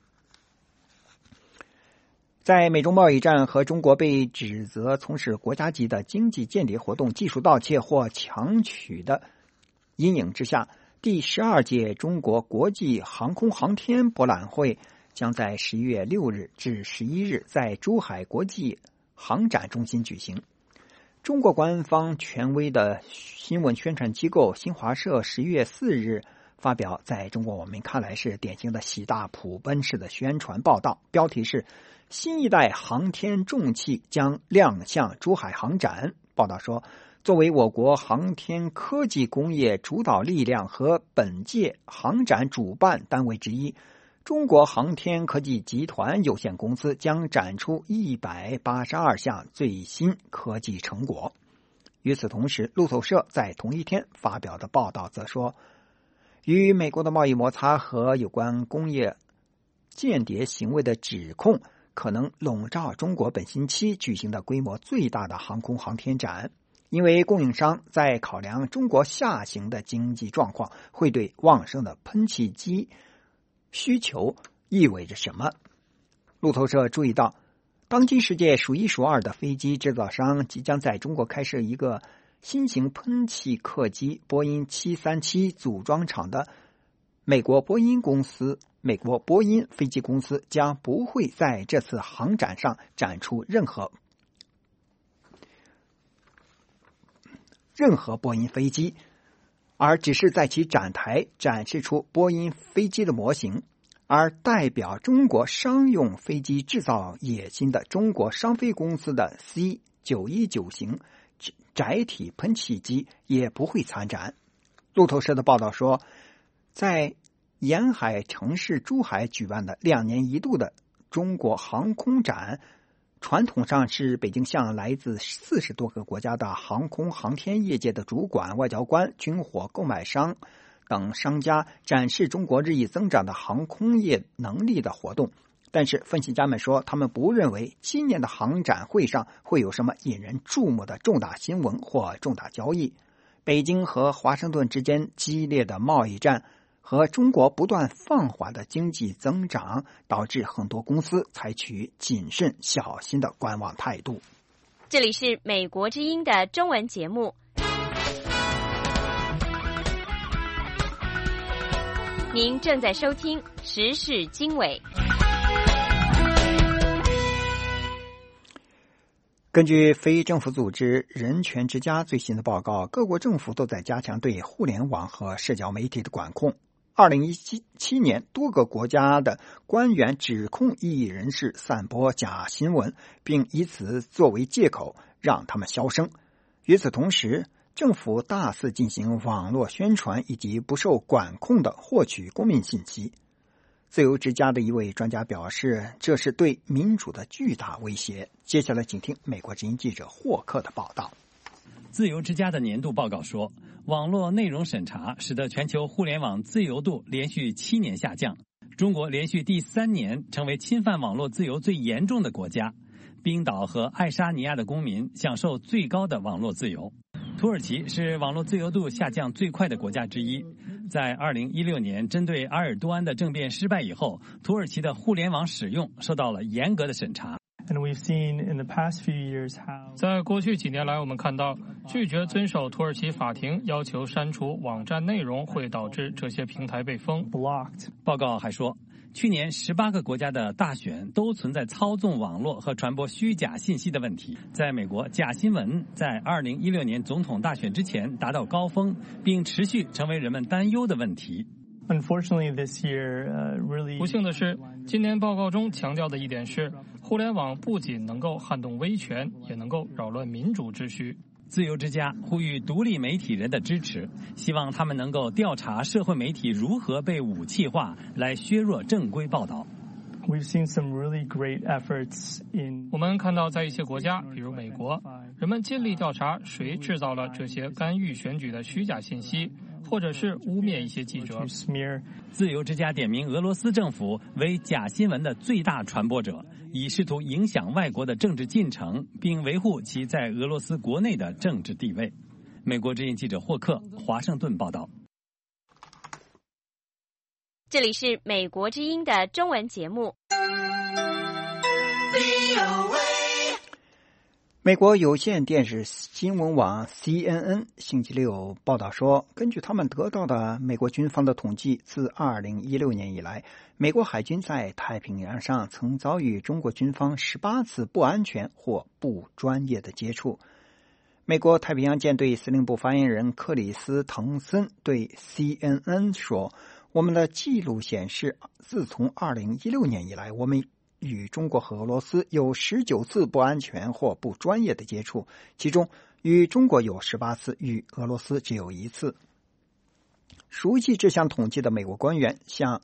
在美中贸易战和中国被指责从事国家级的经济间谍活动、技术盗窃或强取的阴影之下，第12届中国国际航空航天博览会将在11月6日至11日在珠海国际航展中心举行。中国官方权威的新闻宣传机构新华社11月4日发表在中国网民看来是典型的喜大普奔式的宣传报道，标题是新一代航天重器将亮相珠海航展。报道说，作为我国航天科技工业主导力量和本届航展主办单位之一，中国航天科技集团有限公司将展出182项最新科技成果。与此同时，路透社在同一天发表的报道则说，与美国的贸易摩擦和有关工业间谍行为的指控可能笼罩中国本星期举行的规模最大的航空航天展，因为供应商在考量中国下行的经济状况会对旺盛的喷气机需求意味着什么。路透社注意到，当今世界数一数二的飞机制造商即将在中国开设一个新型喷气客机波音737组装厂的美国波音飞机公司将不会在这次航展上展出任何波音飞机，而只是在其展台展示出波音飞机的模型。而代表中国商用飞机制造野心的中国商飞公司的 C919 型载体喷气机也不会参展。路透社的报道说，在沿海城市珠海举办的2年一度的中国航空展传统上是北京向来自40多个国家的航空航天业界的主管、外交官、军火购买商等商家展示中国日益增长的航空业能力的活动。但是分析家们说，他们不认为今年的航展会上会有什么引人注目的重大新闻或重大交易。北京和华盛顿之间激烈的贸易战和中国不断放缓的经济增长，导致很多公司采取谨慎小心的观望态度。 这里是美国之音的中文节目，您正在收听时事经纬。 根据非政府组织人权之家最新的报告，各国政府都在加强对互联网和社交媒体的管控。2017年，多个国家的官员指控异议人士散播假新闻，并以此作为借口让他们销声。与此同时，政府大肆进行网络宣传以及不受管控的获取公民信息。自由之家的一位专家表示，这是对民主的巨大威胁。接下来请听美国之音记者霍克的报道。 自由之家的年度报告说，网络内容审查使得全球互联网自由度连续7年下降，中国连续第3年成为侵犯网络自由最严重的国家。冰岛和爱沙尼亚的公民享受最高的网络自由。土耳其是网络自由度下降最快的国家之一。在2016年针对阿尔多安的政变失败以后，土耳其的互联网使用受到了严格的审查。 在过去几年来，我们看到拒绝遵守土耳其法庭要求删除网站内容会导致这些平台被封。 报告还说，去年18个国家的大选都存在操纵网络和传播虚假信息的问题。在美国，假新闻在2016年总统大选之前达到高峰，并持续成为人们担忧的问题。 不幸的是，今年报告中强调的一点是，互联网不仅能够撼动威权，也能够扰乱民主秩序。 自由之家呼吁独立媒体人的支持，希望他们能够调查社会媒体如何被武器化，来削弱正规报道。 我们看到在一些国家，比如美国，人们尽力调查谁制造了这些干预选举的虚假信息，或者是污蔑一些记者。 自由之家点名俄罗斯政府为假新闻的最大传播者，以试图影响外国的政治进程，并维护其在俄罗斯国内的政治地位。美国之音记者霍克，华盛顿报道。 这里是美国之音的中文节目。 美国有线电视新闻网 CNN 星期六报道说，根据他们得到的美国军方的统计，自2016年以来，美国海军在太平洋上曾遭遇中国军方18次不安全或不专业的接触。美国太平洋舰队司令部发言人克里斯·滕森对 CNN 说，我们的记录显示，自从2016年以来，我们与中国和俄罗斯有19次不安全或不专业的接触，其中与中国有18次，与俄罗斯只有1次。熟悉这项统计的美国官员向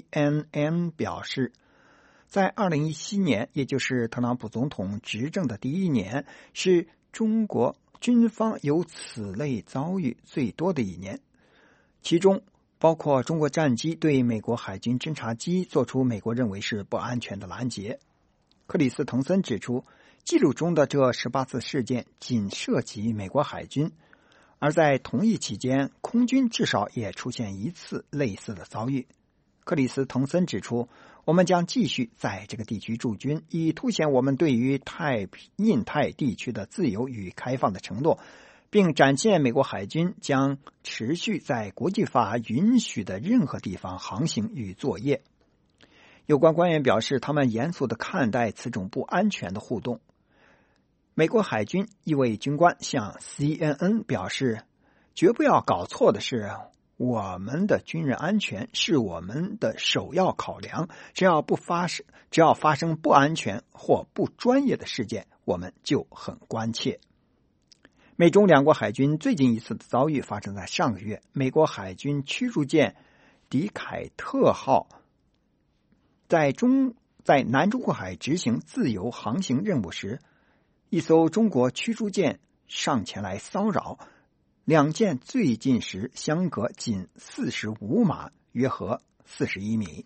CNN 表示，在2017年，也就是特朗普总统执政的第1年，是中国军方有此类遭遇最多的一年，其中包括中国战机对美国海军侦察机做出美国认为是不安全的拦截。克里斯·滕森指出，记录中的这18次事件仅涉及美国海军，而在同一期间，空军至少也出现1次类似的遭遇。克里斯·滕森指出，我们将继续在这个地区驻军，以凸显我们对于印太地区的自由与开放的承诺，并展现美国海军将持续在国际法允许的任何地方航行与作业。有关官员表示，他们严肃地看待此种不安全的互动。美国海军一位军官向 CNN 表示，绝不要搞错的是，我们的军人安全是我们的首要考量，只要发生不安全或不专业的事件，我们就很关切。美中两国海军最近一次的遭遇发生在上个月，美国海军驱逐舰迪凯特号在在南中国海执行自由航行任务时，一艘中国驱逐舰上前来骚扰，两舰最近时相隔仅45码，约合41米。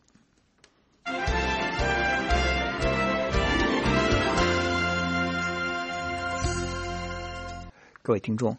各位听众，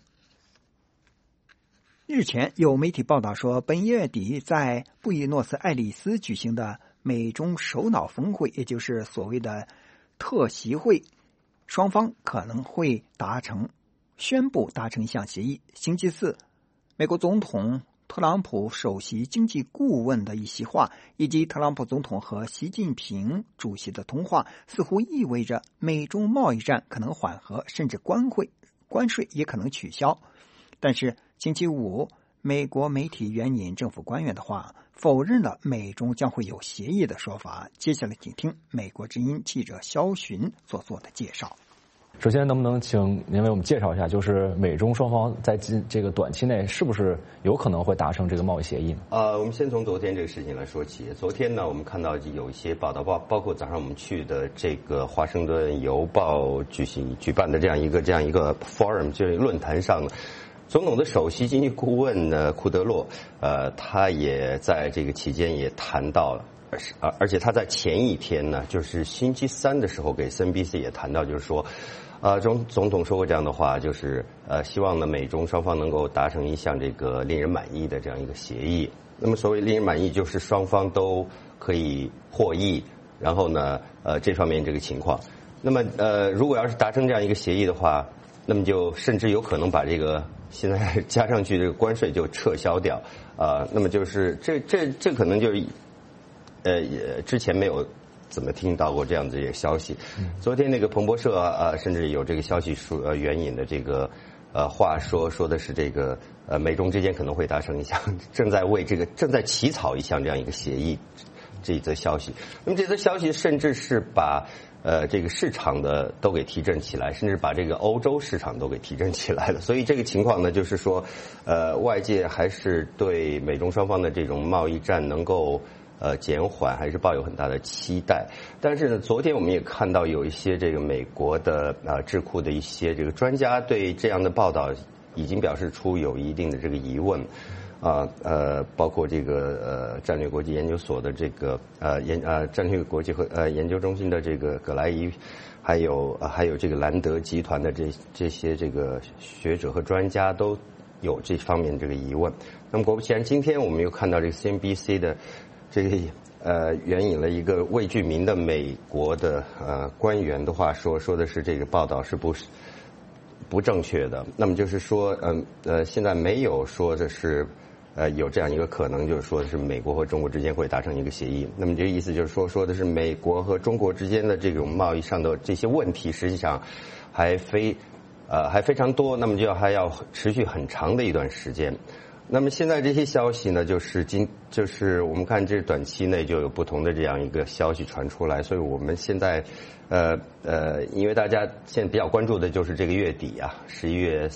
日前有媒体报道说，本月底在布宜诺斯艾利斯举行的美中首脑峰会，也就是所谓的特席会，双方可能会宣布达成一项协议。星期四，美国总统特朗普首席经济顾问的一席话，以及特朗普总统和习近平主席的通话，似乎意味着美中贸易战可能缓和，甚至关税也可能取消。但是星期五，美国媒体援引政府官员的话，否认了美中将会有协议的说法。接下来请听美国之音记者肖寻所做的介绍。 首先，能不能请您为我们介绍一下，就是美中双方在这个短期内是不是有可能会达成这个贸易协议呢？ 我们先从昨天这个事情来说起。昨天呢，我们看到有一些报道，包括早上我们去的这个华盛顿邮报举办的这样一个 forum， 就是论坛上，总统的首席经济顾问呢库德洛，他也在这个期间也谈到了。而且他在前一天呢，就是星期三的时候给 CNBC 也谈到，就是说，总统说过这样的话，就是希望呢美中双方能够达成一项这个令人满意的这样一个协议。那么所谓令人满意，就是双方都可以获益，然后呢这方面这个情况。那么如果要是达成这样一个协议的话，那么就甚至有可能把这个现在加上去这个关税就撤销掉那么就是这可能就是也之前没有怎么听到过这样子一个消息。昨天那个彭博社甚至有这个消息援引的这个话说的是这个美中之间可能会达成一项正在起草一项这样一个协议这一则消息。那么这则消息甚至是把这个市场的都给提振起来，甚至把这个欧洲市场都给提振起来了。所以这个情况呢，就是说外界还是对美中双方的这种贸易战能够减缓还是抱有很大的期待。但是呢，昨天我们也看到有一些这个美国的智库的一些这个专家对这样的报道已经表示出有一定的这个疑问包括这个战略国际研究所的这个战略国际和研究中心的这个葛莱伊，还有这个兰德集团的这些这个学者和专家都有这方面这个疑问。那么果不其然，今天我们又看到这个 CNBC 的这个援引了一个未具名的美国的官员的话说的是这个报道是不正确的。那么就是说现在没有说的是有这样一个可能，就是说是美国和中国之间会达成一个协议。那么这个意思就是说的是美国和中国之间的这种贸易上的这些问题实际上还非常多，那么还要持续很长的一段时间。那么现在这些消息呢，就是我们看这短期内就有不同的这样一个消息传出来，所以我们现在因为大家现在比较关注的就是这个月底11月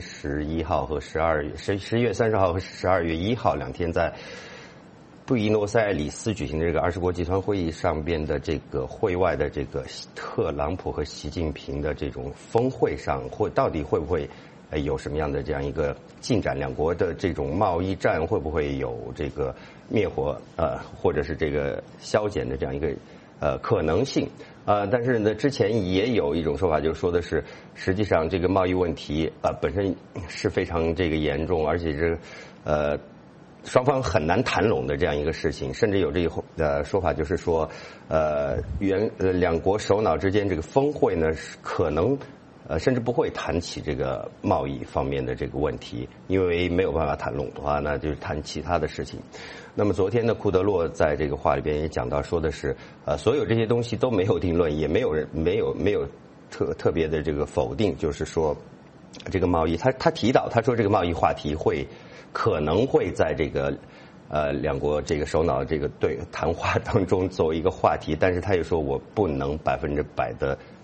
31号和11月30号和12月1号两天在布宜诺斯艾利斯举行的这个20国集团会议上边的这个会外的这个特朗普和习近平的这种峰会上，到底会不会有什么样的这样一个进展？两国的这种贸易战会不会有这个灭火或者是这个削减的这样一个可能性？但是呢，之前也有一种说法，就是说的是，实际上这个贸易问题本身是非常这个严重，而且是双方很难谈拢的这样一个事情，甚至有这个说法，就是说两国首脑之间这个峰会呢，可能甚至不会谈起这个贸易方面的这个问题，因为没有办法谈拢的话，那就是谈其他的事情。那么昨天的库德洛在这个话里边也讲到，说的是所有这些东西都没有定论，也没有特别的这个否定，就是说这个贸易，他提到他说这个贸易话题可能会在这个两国这个首脑这个谈话当中作为一个话题，但是他也说我不能100%的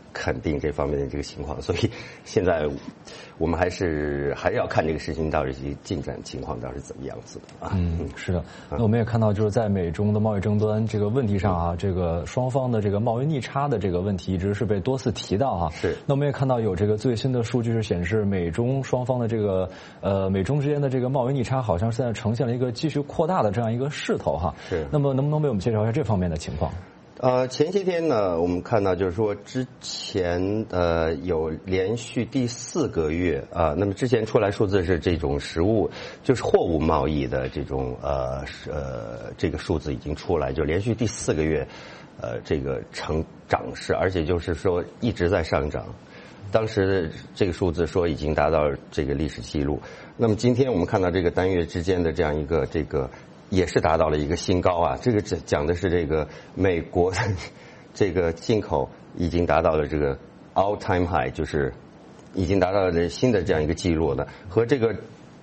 肯定这方面的这个情况，所以现在我们还是要看这个事情到底进展情况到底是怎么样子的啊。 是的。那我们也看到，就是在美中的贸易争端这个问题上啊，这个双方的这个贸易逆差的这个问题一直是被多次提到哈。 是。 那我们也看到有这个最新的数据是显示，美中双方的这个美中之间的这个贸易逆差好像现在呈现了一个继续扩大的这样一个势头哈。 是。 那么能不能为我们介绍一下这方面的情况？ 前些天呢，我们看到就是说之前有连续第4个月那么之前出来数字是这种实物就是货物贸易的这种这个数字已经出来，就连续第4个月这个呈涨势，而且就是说一直在上涨。当时这个数字说已经达到这个历史记录。那么今天我们看到这个单月之间的这样一个这个。也是达到了一个新高啊！这个讲的是这个美国的这个进口已经达到了这个 all time high， 就是已经达到了新的这样一个记录了。和这个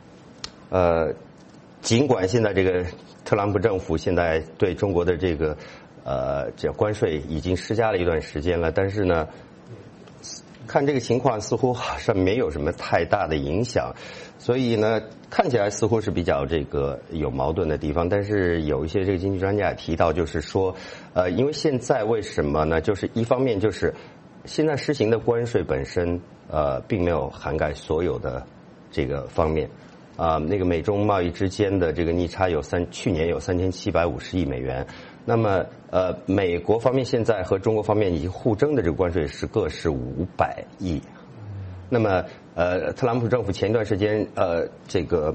尽管现在这个特朗普政府现在对中国的这个这关税已经施加了一段时间了，但是呢，看这个情况似乎好像没有什么太大的影响。所以呢，看起来似乎是比较这个有矛盾的地方，但是有一些这个经济专家也提到，就是说，因为现在为什么呢？就是一方面就是现在施行的关税本身并没有涵盖所有的这个方面那个美中贸易之间的这个逆差去年有3750亿美元，那么美国方面现在和中国方面已经互征的这个关税各是500亿。那么特朗普政府前一段时间这个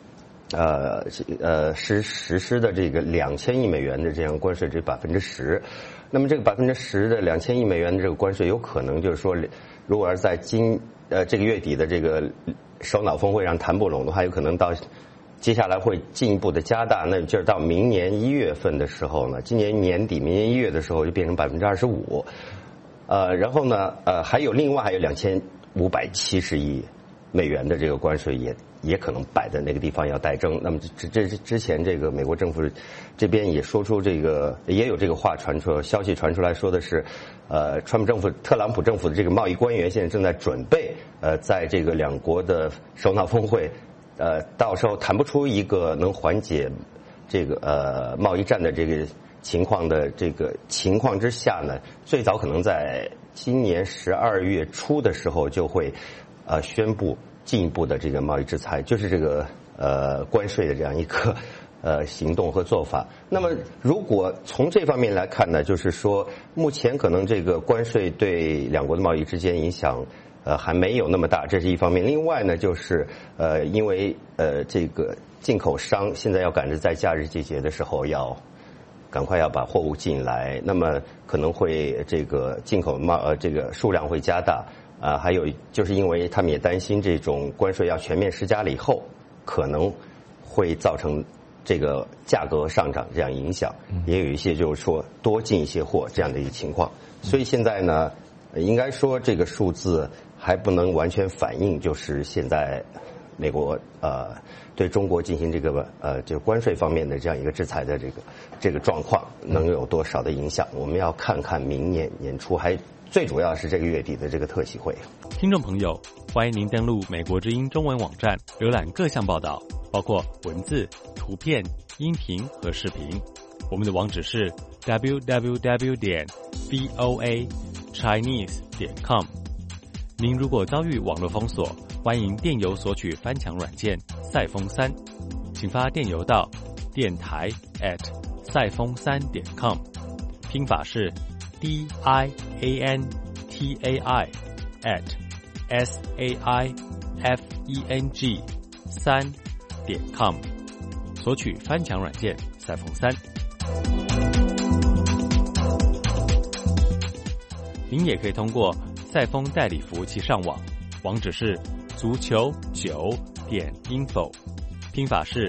实施的这个2000亿美元的这样关税只10%，那么这个10%的2000亿美元的这个关税有可能就是说，如果是在这个月底的这个首脑峰会上谈不拢的话，有可能到接下来会进一步的加大，那就是到明年1月份的时候呢，今年年底明年1月的时候就变成25%，然后呢另外还有2570亿美元的这个关税也可能摆在那个地方要待征。那么这之前这个美国政府这边也说出这个也有这个话消息传出来说的是特朗普政府的这个贸易官员现在正在准备在这个两国的首脑峰会到时候谈不出一个能缓解这个贸易战的这个情况之下呢，最早可能在今年12月初的时候就会宣布进一步的这个贸易制裁，就是这个关税的这样一个行动和做法。那么如果从这方面来看呢，就是说目前可能这个关税对两国的贸易之间影响还没有那么大，这是一方面。另外呢，就是因为这个进口商现在要赶着在假日季节的时候赶快要把货物进来，那么可能会这个进口这个数量会加大还有就是因为他们也担心这种关税要全面施加了以后，可能会造成这个价格上涨这样影响，也有一些就是说多进一些货这样的一个情况。所以现在呢，应该说这个数字还不能完全反映就是现在美国对中国进行这个就关税方面的这样一个制裁的这个状况能有多少的影响。我们要看看明年年初，还最主要是这个月底的这个特企会。 听众朋友，欢迎您登录美国之音中文网站，浏览各项报道，包括文字、图片、音频和视频。我们的网址是 www.voachinese.com。您如果遭遇网络封锁，欢迎电邮索取翻墙软件赛风3，请发电邮到电台@赛风3.com， 拼法是 DIANTAI@SAIFENG3.com， 索取翻墙软件赛风3。您也可以通过赛风代理服务器上网，网址是足球9.info， 拼法是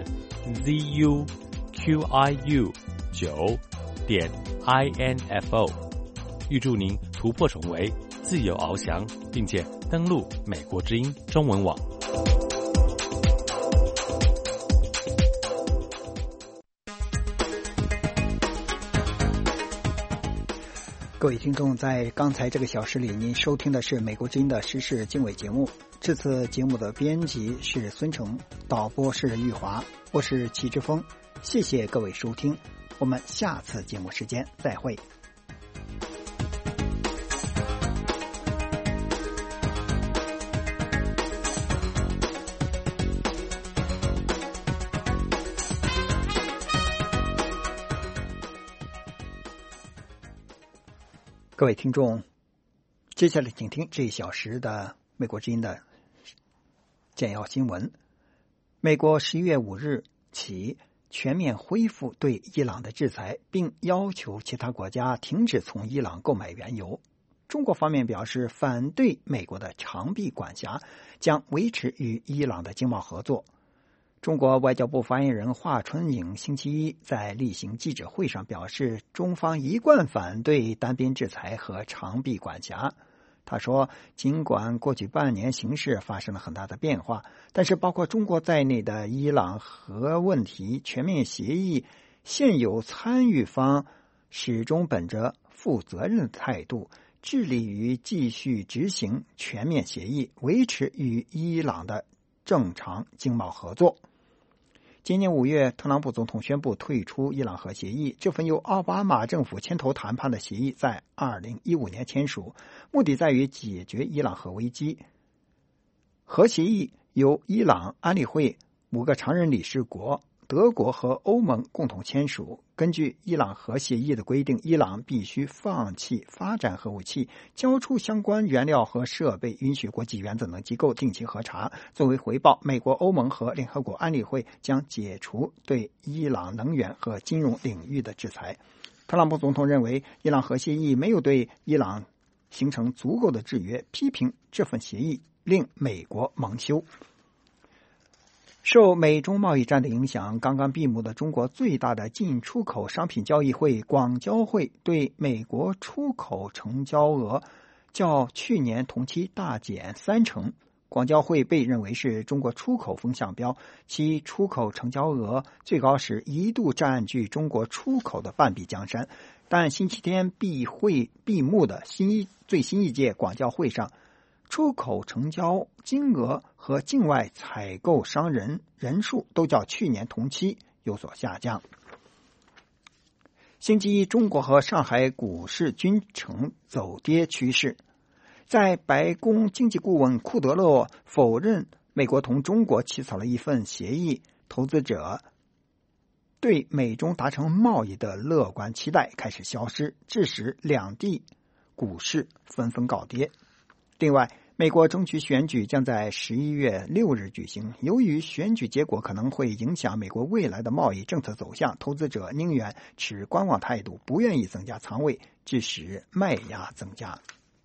ZUQIU9.info。 预祝您突破重围，自由翱翔，并且登陆美国之音中文网。 各各位听众，在刚才这个小时里，您收听的是美国之音的时事经纬节目。这次节目的编辑是孙成，导播是玉华，我是齐志峰。谢谢各位收听，我们下次节目时间再会。各位听众，接下来请听这一小时的美国之音的简要新闻。美国11月5日起全面恢复对伊朗的制裁，并要求其他国家停止从伊朗购买原油。中国方面表示反对美国的长臂管辖，将维持与伊朗的经贸合作。中国外交部发言人华春莹星期一在例行记者会上表示，中方一贯反对单边制裁和长臂管辖。他说，尽管过去半年形势发生了很大的变化，但是包括中国在内的伊朗核问题全面协议现有参与方始终本着负责任的态度，致力于继续执行全面协议，维持与伊朗的正常经贸合作。今年5月，特朗普总统宣布退出伊朗核协议。这份由奥巴马政府牵头谈判的协议在2015年签署，目的在于解决伊朗核危机。核协议由伊朗、安理会5个常任理事国、德国和欧盟共同签署。根据伊朗核协议的规定，伊朗必须放弃发展核武器，交出相关原料和设备，允许国际原子能机构定期核查。作为回报，美国、欧盟和联合国安理会将解除对伊朗能源和金融领域的制裁。特朗普总统认为，伊朗核协议没有对伊朗形成足够的制约，批评这份协议令美国蒙羞。受美中贸易战的影响，刚刚闭幕的中国最大的进出口商品交易会广交会对美国出口成交额较去年同期大减30%。广交会被认为是中国出口风向标，其出口成交额最高时一度占据中国出口的半壁江山。但星期天闭幕的最新一届广交会上，出口成交金额和境外采购商人数都较去年同期有所下降。星期一，中国和上海股市均呈走跌趋势。在白宫经济顾问库德勒否认美国同中国起草了一份协议，投资者对美中达成贸易的乐观期待开始消失，致使两地股市纷纷告跌。另外，美国中期选举将在11月6日举行，由于选举结果可能会影响美国未来的贸易政策走向，投资者宁愿持观望态度，不愿意增加仓位，致使卖压增加。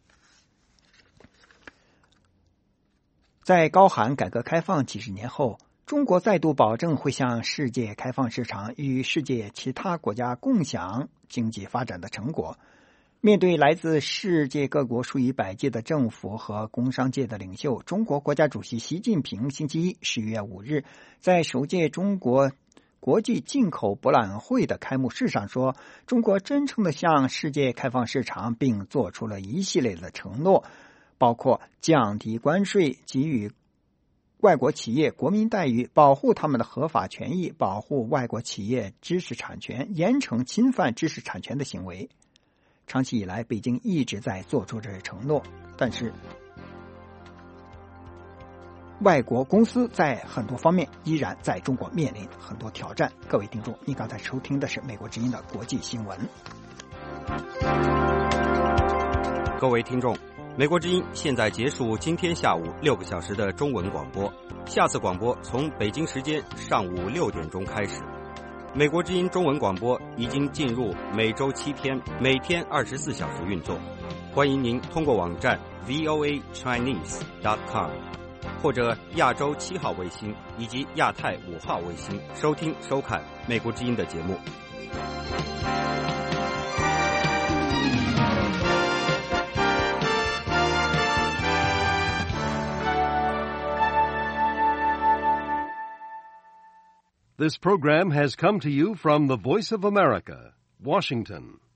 在高喊改革开放几十年后，中国再度保证会向世界开放市场，与世界其他国家共享经济发展的成果。面对来自世界各国数以百计的政府和工商界的领袖，中国国家主席习近平星期一11月5日在首届中国国际进口博览会的开幕式上说，中国真诚地向世界开放市场，并做出了一系列的承诺，包括降低关税、给予外国企业国民待遇、保护他们的合法权益、保护外国企业知识产权、严惩侵犯知识产权的行为。长期以来，北京一直在做出这些承诺，但是外国公司在很多方面依然在中国面临很多挑战。各位听众，你刚才收听的是美国之音的国际新闻。 各位听众，美国之音现在结束今天下午6个小时的中文广播，下次广播从北京时间上午6点钟开始。美国之音中文广播已经进入每周7天，每天24小时运作。欢迎您通过网站 voachinese.com 或者亚洲7号卫星以及亚太5号卫星收听收看美国之音的节目。 This program has come to you from the Voice of America, Washington.